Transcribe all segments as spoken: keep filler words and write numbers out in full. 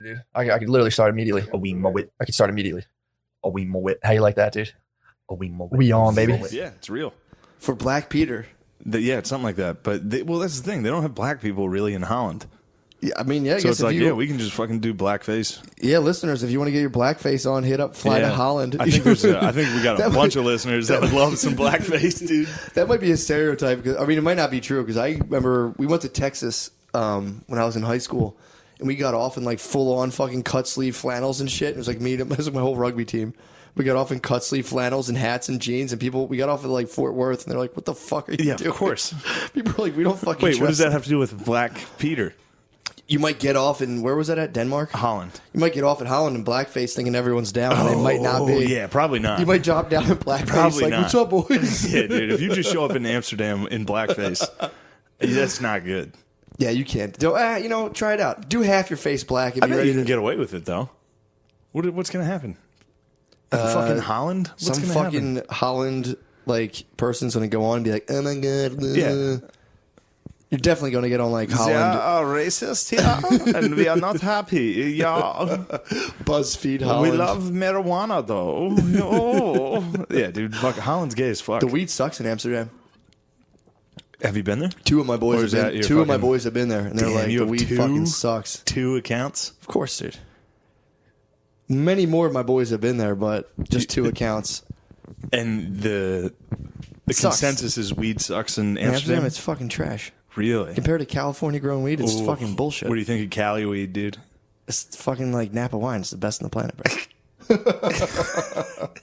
dude. I, I could literally start immediately. Oh, we mow it. I could start immediately. Oh, we mow it. How you like that, dude? Oh, we mow it. We on, baby. Yeah, it's real. For Black Peter. The, yeah, it's something like that. But they, well, that's the thing. They don't have black people really in Holland. Yeah, I mean, yeah, I So guess it's if like, you, yeah, we can just fucking do blackface. yeah, listeners, if you want to get your blackface on, hit up Fly yeah. to Holland. I think there's a, I think we got a That bunch might- of listeners that would love some blackface, dude. That might be a stereotype. 'Cause, I mean, it might not be true because I remember we went to Texas um, when I was in high school, and we got off in like full on fucking cut sleeve flannels and shit. It was like me, it was like my whole rugby team. We got off in cut sleeve flannels and hats and jeans, and people. We got off at like Fort Worth, and they're like, "What the fuck are you Yeah, doing?" of course. People are like, "We don't fucking." Wait, what does trust that have to do with Black Peter? You might get off in where was that at Denmark? Holland. You might get off at Holland in blackface, thinking everyone's down, and they might not be. Oh, yeah, probably not. You might drop down in blackface, Probably like, not. "What's up, boys?" Yeah, dude. If you just show up in Amsterdam in blackface, that's not good. Yeah, you can't. Do, ah, you know, try it out. Do half your face black and I be bet ready you can to get away with it though. What, what's going to happen? In fucking Holland? What's Uh, some gonna fucking happen? Holland like person's gonna go on and be like, "Oh my god!" uh." Yeah. You're definitely gonna get on like Holland are racist here, and we are not happy. Yeah, BuzzFeed Holland. we love marijuana though. Oh. Yeah, dude. Fuck, Holland's gay as fuck. the weed sucks in Amsterdam. Have you been there? Two of my Or boys is have that been. your Two of my fucking- boys have been there, and they're Damn, like, you "The have weed two? fucking sucks." Two accounts. Of course, dude. Many more of my boys have been there, but just two accounts. And the the Sucks. consensus is weed sucks in Amsterdam, Amsterdam. it's fucking trash. Really? Compared to California grown weed, it's Ooh. fucking bullshit. What do you think of Cali weed, dude? It's fucking like Napa wine. It's the best on the planet, bro.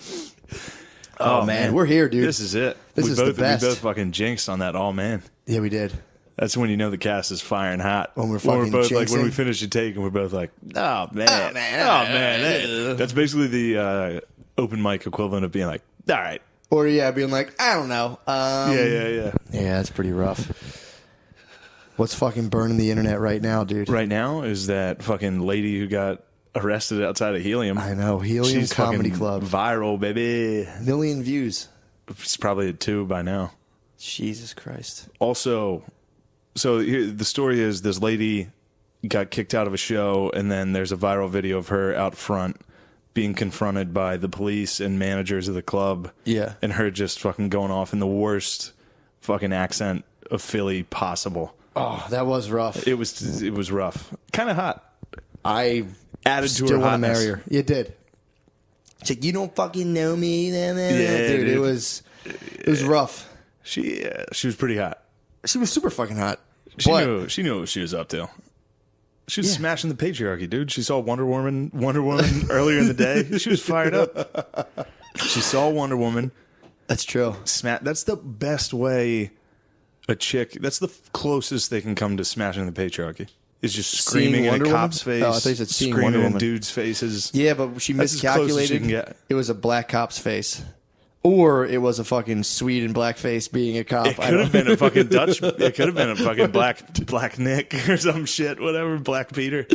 oh, man. we're here, dude. This is it. This we is the both, best. We both fucking jinxed on that. Oh man, Yeah, we did. that's when you know the cast is firing hot. When we're we're fucking both like when we jinxing. finish a take and we're both like, oh man, Oh, man. oh man. That- that's basically the uh, open mic equivalent of being like, all right, Or yeah, being like, I don't know. Um, yeah, yeah, yeah. Yeah, that's pretty rough. What's fucking burning the internet right now, dude? Right now is that fucking lady who got arrested outside of Helium. I know. Helium She's Comedy fucking Club. viral, baby. Million views. It's probably at two by now. Jesus Christ. Also, so here, the story is this lady got kicked out of a show, and then there's a viral video of her out front being confronted by the police and managers of the club. Yeah. And her just fucking going off in the worst fucking accent of Philly possible. Oh, that was rough. It was it was rough. Kind of hot. I Added to still her want to hotness. marry her. You did. She's like, you don't fucking know me. Nah, nah, nah." Yeah, dude, it dude. was it was rough. She uh, she was pretty hot. She was super fucking hot. She But- knew she knew what she was up to. She was Yeah. smashing the patriarchy, dude. She saw Wonder Woman Wonder Woman earlier in the day. She was fired up. She saw Wonder Woman. That's true. Sma- that's the best way a chick. That's the closest they can come to smashing the patriarchy. Is just Seeing screaming in Wonder a Woman? cop's face. Oh, I thought you said seeing screaming Wonder in Woman. dudes' faces. Yeah, but she That's as close as you miscalculated. can get. It was a black cop's face. Or it was a fucking Swede in blackface being a cop. It I could don't- have been a fucking Dutch. It could have been a fucking black Black Nick or some shit. Whatever, Black Peter.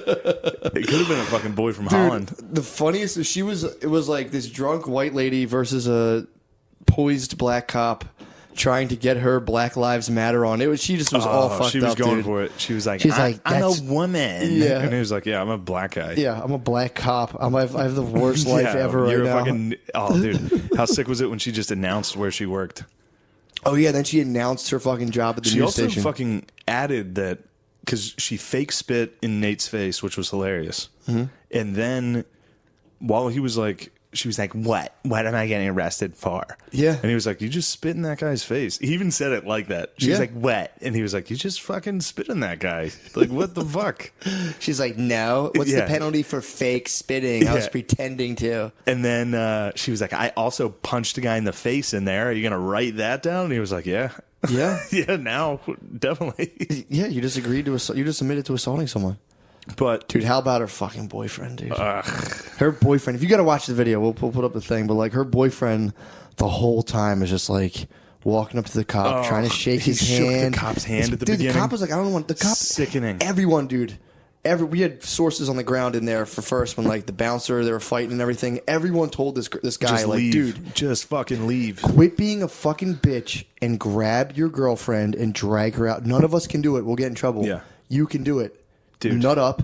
It could have been a fucking boy from Holland. The funniest is she was. It was like this drunk white lady versus a poised black cop trying to get her Black Lives Matter on. It was. She just was all Oh, fucked she was up, going dude. for it. She was like, She's I, like, I'm "That's- a woman. Yeah. And he was like, yeah, I'm a black guy. Yeah, I'm a black cop. I'm, I've, I have the worst life Yeah, ever right you're a now. fucking, oh, dude. How sick was it when she just announced where she worked? Oh yeah, then she announced her fucking job at the She news also station. fucking added that because she fake spit in Nate's face, which was hilarious. Mm-hmm. And then while he was like, she was like, what? What am I getting arrested for? Yeah. And he was like, you just spit in that guy's face. He even said it like that. She was Yeah. like, what? And he was like, you just fucking spit in that guy. Like, what the fuck? She's like, no. What's Yeah. the penalty for fake spitting? I was Yeah. pretending to. And then uh, she was like, I also punched a guy in the face in there. Are you going to write that down? And he was like, yeah. Yeah. Yeah, now, definitely. Yeah, you just agreed to assault. You just admitted to assaulting someone. But, Dude, how about her fucking boyfriend, dude? ugh. Her boyfriend. If you got to watch the video, we'll, we'll put up the thing. But like her boyfriend, the whole time is just like walking up to the cop, Oh, trying to shake he his shook the hand. cop's hand at the dude, beginning. the cop was like, I don't want the cop. Sickening. Everyone, dude. Every we had sources on the ground in there for first when like the bouncer they were fighting and everything. Everyone told this this guy Just like, leave. dude, Just fucking leave. quit being a fucking bitch and grab your girlfriend and drag her out. None of us can do it. We'll get in trouble. Yeah. You can do it. Dude. Nut up.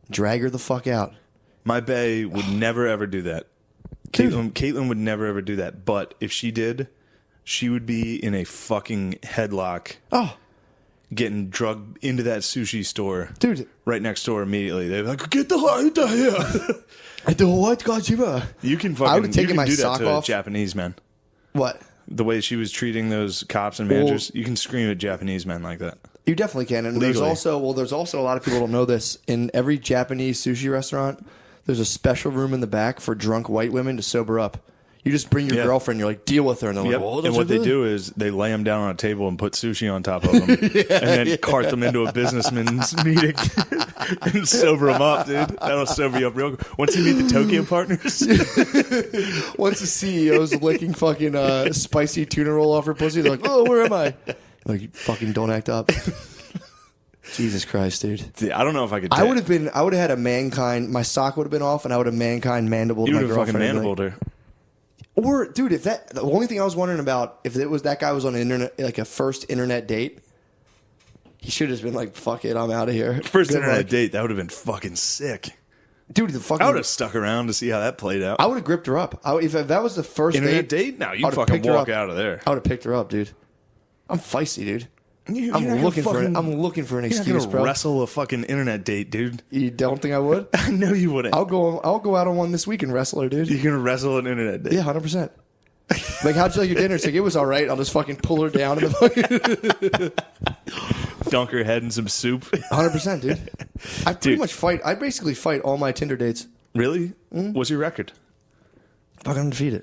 Drag her the fuck out. My bae would never ever do that. Dude. Caitlin, Caitlin would never ever do that. But if she did, she would be in a fucking headlock. Oh, Getting drugged into that sushi store, dude. right next door immediately. They're like, "Get the hell out of here!" I do what, Godzilla? You can fucking. I would've you taken can my do that sock to off. Japanese men. What? The way she was treating those cops and managers, you can scream at Japanese men like that. You definitely can. And there's Legally. also, well, there's also a lot of people don't know this. In every Japanese sushi restaurant, there's a special room in the back for drunk white women to sober up. You just bring your Yeah. girlfriend, you're like, deal with her. And they're Yep. like, oh, and what they do is they lay them down on a table and put sushi on top of them, and then cart them into a businessman's meeting and sober them up, dude. That'll sober you up real quick. Once you meet the Tokyo partners, Once the C E O's licking fucking uh, spicy tuna roll off her pussy, they're like, oh, where am I? Like, you fucking don't act up. Jesus Christ, dude. Dude, I don't know if I could. I would have been, I would have had a mankind, my sock would have been off, and I would have mankind mandibled You my would have fucking girlfriend. and be mandibled like- her. Or, dude, if that, the only thing I was wondering about, if it was that guy was on an internet, like a first internet date, he should have just been like, fuck it, I'm out of here. First Good internet luck. date, that would have been fucking sick. Dude, the fucking, I would have stuck around to see how that played out. I would have gripped her up. I, if, if that was the first Internet date, date? No, I you would've fucking picked her walk up. out of there. I would have picked her up, dude. I'm feisty, dude. You- I'm you're not looking gonna for an, fucking- I'm looking for an You're not excuse, gonna bro. wrestle a fucking internet date, dude. You don't think I would? I know you wouldn't. I'll go. I'll go out on one this week and wrestle her, dude. You're gonna wrestle an internet date. Yeah, hundred percent. Like, how'd you like your dinner? It's like, it was all right. I'll just fucking pull her down in the fucking Dunk her head in some soup. hundred percent, dude. I pretty Dude. much fight. I basically fight all my Tinder dates. Really? Mm-hmm. What's your record? Fucking undefeated.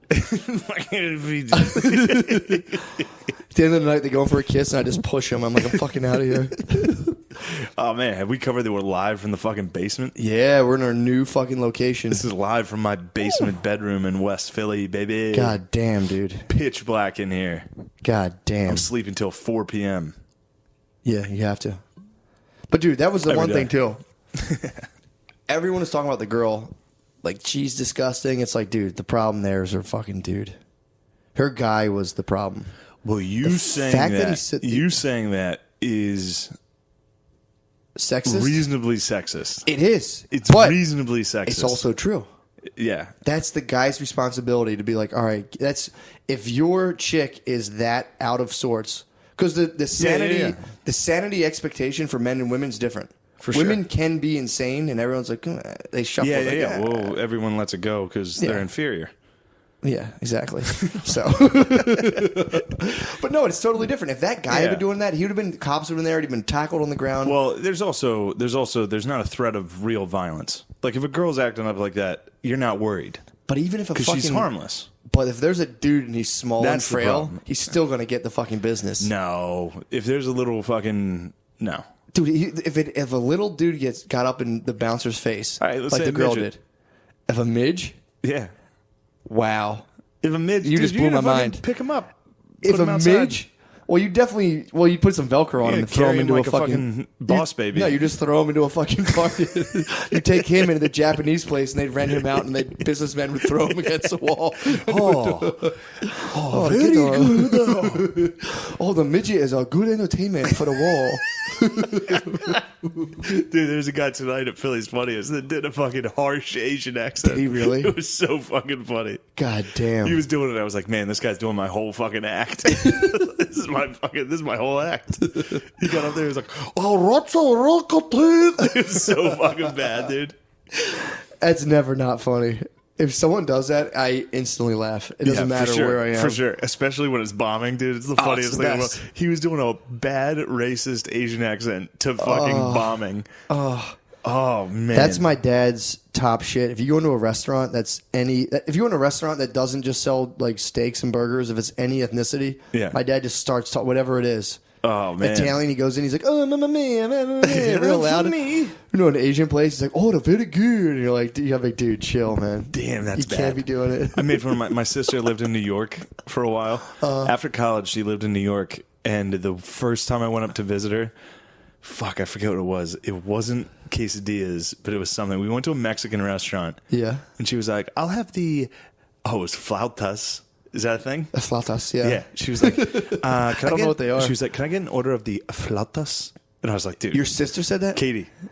Fucking At the end of the night, they go for a kiss, and I just push them. I'm like, I'm fucking out of here. Oh man, have we covered that we're live from the fucking basement? Yeah, we're in our new fucking location. This is live from my basement bedroom in West Philly, baby. God damn, dude. Pitch black in here. God damn. I'm sleeping till four p.m. Yeah, you have to. But dude, that was the Every one day. thing too. Everyone is talking about the girl, like she's disgusting. It's like, dude, the problem there is her fucking dude. Her guy was the problem. Well, you The saying fact that, that he said- you saying that is Sexist. reasonably sexist. It is. It's but reasonably sexist. it's also true. yeah. That's the guy's responsibility to be like, all right, that's if your chick is that out of sorts, because the the sanity yeah, yeah. the sanity expectation for men and women is different. For women sure. can be insane, and everyone's like, "Eh," they shuffle. Yeah, yeah, like, yeah. "Ah." Well, everyone lets it go because Yeah. they're inferior. Yeah, exactly. So, but no, it's totally different. If that guy had Yeah. been doing that, he would have been cops would have been there. He'd been tackled on the ground. Well, there's also there's also there's not a threat of real violence. Like if a girl's acting up like that, you're not worried but even if a because fucking she's harmless. But if there's a dude and he's small That's the and frail, problem. he's still gonna get the fucking business. No, if there's a little fucking no. Dude, he, if it, if a little dude gets got up in the bouncer's face, All right, let's like say the a girl midget. did, if a midge, Yeah. wow. If a midge, You dude, just you're blew gonna my fucking mind. Pick him up. If put a him outside. midge, well, you definitely, well, you put some Velcro on Yeah, him and throw carry him him into like a a fucking, fucking boss you- baby. No, you just throw him into a fucking car. You take him into the Japanese place and they'd rent him out, and they businessmen would throw him against the wall. Oh, Oh, very get on. good. Oh, the midget is a good entertainment for the wall. Dude, there's a guy tonight at Philly's Funniest that did a fucking harsh Asian accent. Did he really? It was so fucking funny. God damn. He was doing it. I was like, man, this guy's doing my whole fucking act. This is my fucking. This is my whole act. He got up there. He was like, "Oh, Rotso Rokotin." It was so fucking bad, dude. That's never not funny. If someone does that, I instantly laugh. It doesn't Yeah, matter for sure, where I am. For sure, especially when it's bombing, dude. It's the Oh, funniest it's the thing. in the best. world. He was doing a bad racist Asian accent to fucking bombing. Oh, oh man, That's my dad's top shit. If you go into a restaurant that's any, if you go into a restaurant that doesn't just sell like steaks and burgers, if it's any ethnicity, Yeah. my dad just starts talking, whatever it is. Oh man, Italian, he goes in, he's like, oh, mamma mia, mamma mia, real loud. Me. You know, an Asian place, he's like, oh, they're very good. And you're like, dude, you have like, dude, chill, man. Damn, that's You bad. can't be doing it. I made fun of my, my sister lived in New York for a while. Uh. After college, she lived in New York, and the first time I went up to visit her, fuck, I forget what it was. It wasn't quesadillas, but it was something. We went to a Mexican restaurant, Yeah. and she was like, "I'll have the oh, it was flautas." Is that a thing? That's flautas, yeah. Yeah. She was like, uh, "Can I, I don't get, know what they are. She was like, "Can I get an order of the flautas?" And I was like, "Dude, Your sister said that? Katie."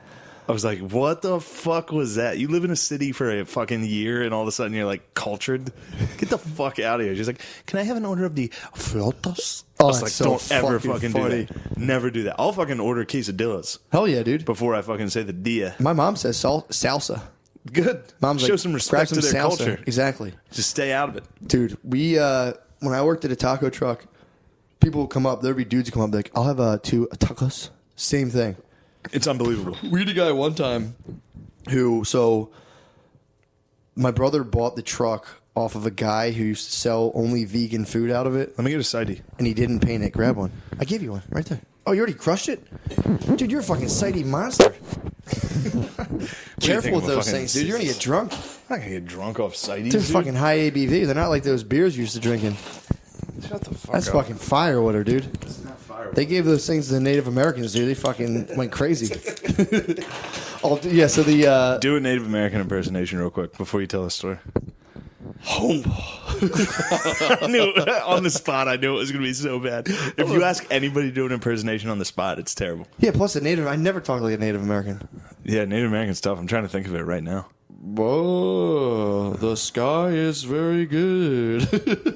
I was like, what the fuck was that? You live in a city for a fucking year and all of a sudden you're like cultured? Get the fuck out of here. She's like, can I have an order of the frutas? Oh, I was that's like, so don't ever fucking fucking funny. do that. Never do that. I'll fucking order quesadillas Hell yeah, dude. before I fucking say the dia. My mom says sal- salsa. Good. Mom's Show like, some grab respect some to their salsa. culture. Exactly. Just stay out of it. Dude, we, uh, when I worked at a taco truck, people would come up, there'd be dudes who come up, like, I'll have uh, two tacos. Same thing. It's unbelievable. We had a guy one time who, so my brother bought the truck off of a guy who used to sell only vegan food out of it, Let me get a sidey. and he didn't paint it. Grab one. I gave you one right there. Oh, you already crushed it? Dude, you're a fucking sighty monster. Careful think with of a those fucking- things, dude. You're going to get drunk. I'm not going to get drunk off sidies. They're dude. fucking high A B V. They're not like those beers you used to drink in. Shut the fuck That's up. fucking firewater, dude. It's not fire. They gave those things to the Native Americans, dude. They fucking went crazy. oh, yeah, so the... Uh, Do a Native American impersonation real quick before you tell the story. home. I knew on the spot. I knew it was going to be so bad. If you ask anybody to do an impersonation on the spot, it's terrible. Yeah, plus a Native... I never talk like a Native American. Yeah, Native American stuff. I'm trying to think of it right now. Whoa, the sky is very good.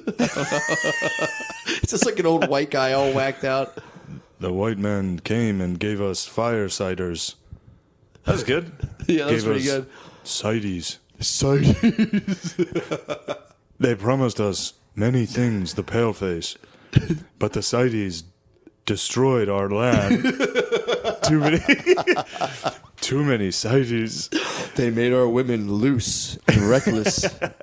It's just like an old white guy all whacked out. The white man came and gave us fire ciders. That was good. Yeah, that was Gave pretty us good. Cides. Sorry. They promised us many things, the paleface, but the Cides destroyed our land. Too many, too many Cides. They made our women loose and reckless.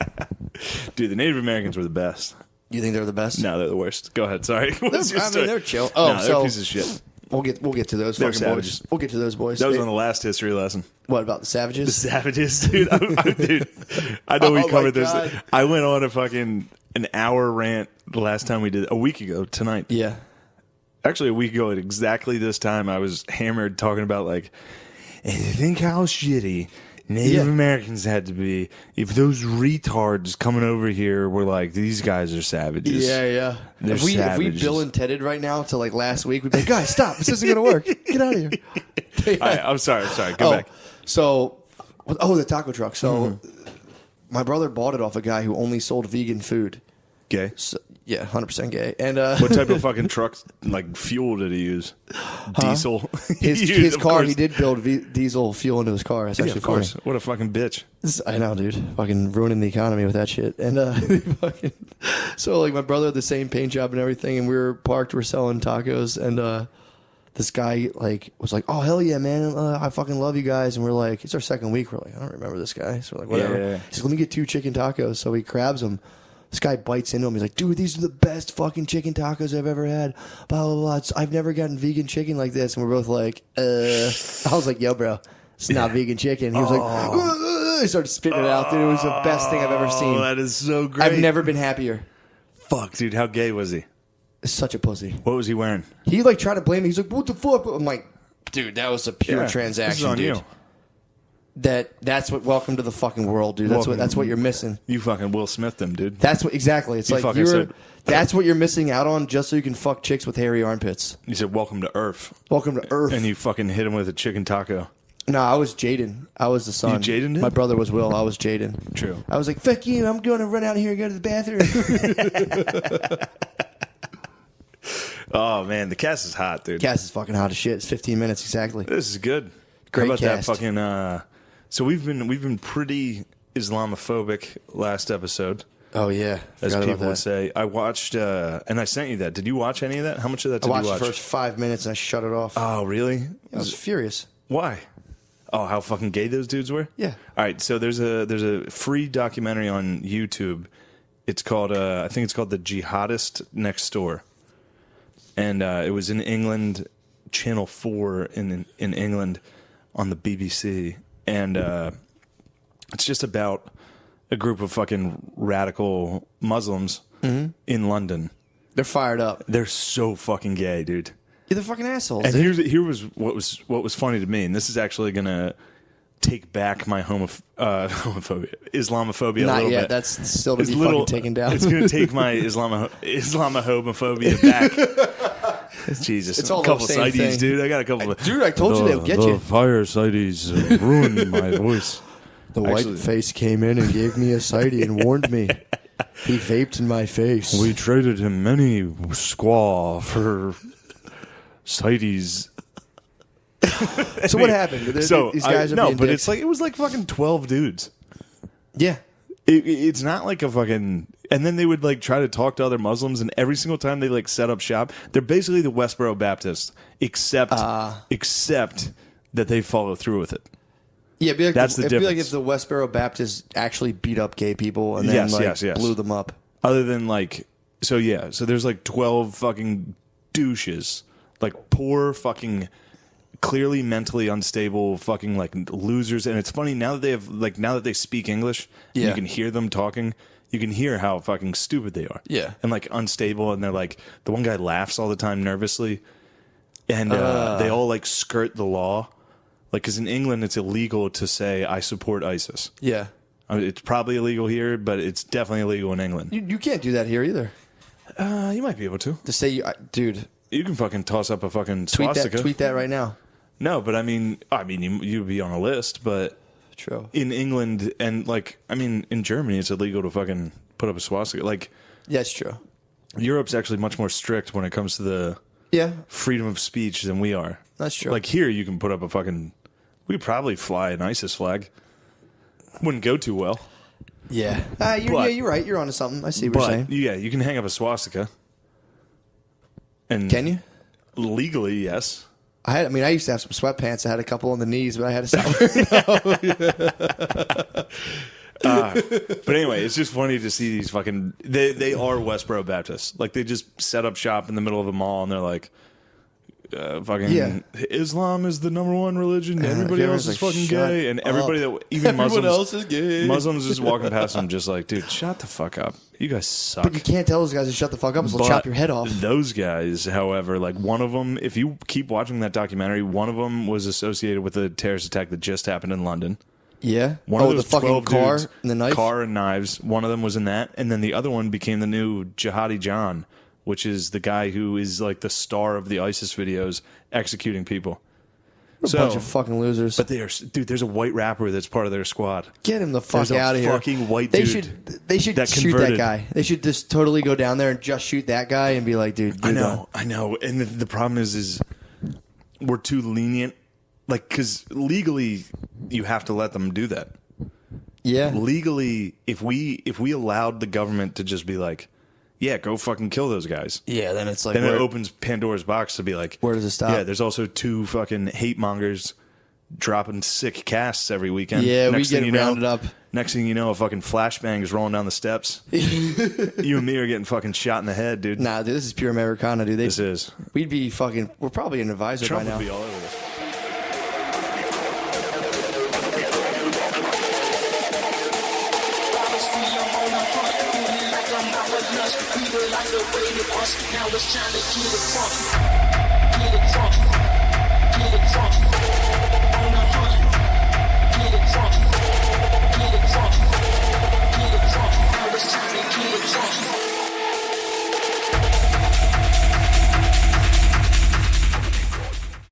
Dude, the Native Americans were the best. You think they're the best? No, they're the worst. Go ahead. Sorry. What's They're- your I mean, story? they're chill. Oh, no, so- they're pieces of shit. We'll get we'll get to those They're fucking savages. boys. We'll get to those boys. That was They- on the last history lesson. what about the savages? Savages, dude. I, I, dude, I know Oh we my covered this. God. I went on a fucking an hour rant the last time we did a week ago tonight. Yeah. Actually, a week ago at exactly this time, I was hammered talking about like, and think how shitty Native Yeah. Americans had to be if those retards coming over here were like, these guys are savages. Yeah, yeah. They're If we if we savages. Bill and Tedded right now to like last week, we'd be like, guys, stop! This isn't gonna work. Get out of here. All right, I'm sorry. I'm sorry. Go oh, back. So, oh, the taco truck. So, Mm-hmm. my brother bought it off a guy who only sold vegan food. Gay. So, yeah, one hundred percent gay. And uh, What type of fucking truck, like fuel, did he use? Diesel. his He used, his of car, course. he did build v- diesel fuel into his car. That's Yeah, actually of funny. course. What a fucking bitch. This- I know, dude. Fucking ruining the economy with that shit. And uh, fucking, so like my brother had the same paint job and everything, and we were parked, we're selling tacos, and uh, this guy like was like, "Oh hell yeah, man! Uh, I fucking love you guys." And we're like, "It's our second week." We're like, "I don't remember this guy." So we're like, "Whatever." Yeah, yeah, yeah. He's like, "Let me get two chicken tacos." So he grabs them. This guy bites into him. He's like, "Dude, these are the best fucking chicken tacos I've ever had." Blah blah blah. It's, I've never gotten vegan chicken like this. And we're both like, "Uh." I was like, "Yo, bro, it's not vegan chicken." He was like, "Uh," he started spitting it out. Dude, it was the best thing I've ever seen. Oh, that is so great. I've never been happier. Fuck, dude. How gay was he? Such a pussy. What was he wearing? He like tried to blame me. He's like, "What the fuck?" I'm like, "Dude, that was a pure Yeah, transaction, this is on dude. you. That that's what. Welcome to the fucking world, dude. That's Welcome. what. That's what you're missing. You fucking Will Smith them, dude. That's what exactly. It's You like fucking you're. said- That's what you're missing out on, just so you can fuck chicks with hairy armpits. You said, welcome to Earth. Welcome to Earth. And you fucking hit him with a chicken taco. No, I was Jaden. I was the son. You Jaden did? My brother was Will. I was Jaden. True. I was like, "Fuck you! I'm going to run out here and go to the bathroom." Oh, man. The cast is hot, dude. Cass is fucking hot as shit. It's fifteen minutes exactly. This is good. Great How about cast. that fucking, uh... So we've been, we've been pretty Islamophobic last episode, Oh yeah, as Forgot about people would that. say. I watched, uh... And I sent you that. Did you watch any of that? How much of that I did watched you the watch? first five minutes and I shut it off. Oh, really? I was furious. Why? Oh, how fucking gay those dudes were? Yeah. All right, so there's a there's a free documentary on YouTube. It's called uh, I think it's called The Jihadist Next Door, and uh, it was in England, Channel Four in in England, on the B B C, and uh, it's just about a group of fucking radical Muslims Mm-hmm. in London. They're fired up. They're so fucking gay, dude. You're the fucking assholes. And dude. here's here was what was what was funny to me, and this is actually gonna take back my homoph- uh, homophobia, Islamophobia a Not little yet. bit. That's still to It's be little- fucking taken down. It's gonna take my Islamo Islamophobia back. Jesus, It's all a the couple same sides, thing. dude. I got a couple. of Dude, I told you they'll get the you. fire sighties ruined my voice. The Actually- white face came in and gave me a sightie and warned me. He vaped in my face. We traded him many squaw for sighties. so what happened? They're- So these I- guys are no, being but dicks. it's like it was like fucking twelve dudes. yeah. It, it's not like a fucking. And then they would like try to talk to other Muslims, and every single time they like set up shop, they're basically the Westboro Baptists, except Uh. except that they follow through with it. Yeah, it'd be like That's the, the it'd be like difference. if the Westboro Baptists actually beat up gay people and then Yes, like yes, yes. blew them up. Other than like, so yeah, so there's like twelve fucking douches, like poor fucking, clearly mentally unstable fucking like losers. And it's funny now that they have like now that they speak English, and Yeah. you can hear them talking. You can hear how fucking stupid they are. Yeah. And like unstable, and they're like the one guy laughs all the time nervously, and uh, Uh. they all like skirt the law, like because in England it's illegal to say I support ISIS. Yeah. I mean, it's probably illegal here, but it's definitely illegal in England. You, you can't do that here either. Uh, you might be able to. To say, you, I- dude, You can fucking toss up a fucking tweet swastika. that, tweet that right now. No, but I mean, I mean, you you'd be on a list, but True. in England and like, I mean, in Germany, it's illegal to fucking put up a swastika. Like, Yeah, it's true. Europe's actually much more strict when it comes to the Yeah, freedom of speech than we are. that's true. Like here, you can put up a fucking. We could probably fly an ISIS flag. Wouldn't go too well, yeah. Uh, you're, But- yeah, you're right. You're onto something. I see what you're but saying. yeah, you can hang up a swastika. And Can you? legally? Yes. I had. I mean, I used to have some sweatpants. I had a couple on the knees, but I had to stop. But anyway, it's just funny to see these fucking. They they are Westboro Baptists. Like they just set up shop in the middle of a mall, and they're like, uh, "Fucking Yeah. Islam is the number one religion. Uh, Everybody everyone's else is like, fucking "Shut gay," and everybody up. that even Everyone Muslims else is gay. Muslims just walking past them, just like, "Dude, shut the fuck up. You guys suck." But you can't tell those guys to shut the fuck up, so they'll But chop your head off. Those guys, however, like one of them, if you keep watching that documentary, one of them was associated with a terrorist attack that just happened in London. Yeah. One oh, of those the fucking twelve car dudes, and the knife. car and knives. One of them was in that, and then the other one became the new Jihadi John, which is the guy who is like the star of the ISIS videos executing people. A So, bunch of fucking losers. but they are, dude. There's a white rapper that's part of their squad. Get him the fuck There's a out of here. fucking white they dude should they should that shoot that converted. guy. They should just totally go down there and just shoot that guy and be like, dude, I you're know, I know, and the, the problem is, is we're too lenient. Like, because legally, you have to let them do that. done. Yeah. Legally, if we if we allowed the government to just be like, yeah, go fucking kill those guys. Yeah, then it's like Then where, it opens Pandora's box to be like, Where does it stop? Yeah, there's also two fucking hate mongers dropping sick casts every weekend. Yeah, we Next thing get you know, rounded up. Next thing you know, a fucking flashbang is rolling down the steps. You and me are getting fucking shot in the head, dude. Nah, dude, this is pure Americana, dude. They, This is. We'd be fucking. We're probably an advisor Trump by now. would be all over this. Now it's time to get it funky. Get it funky. Get it funky.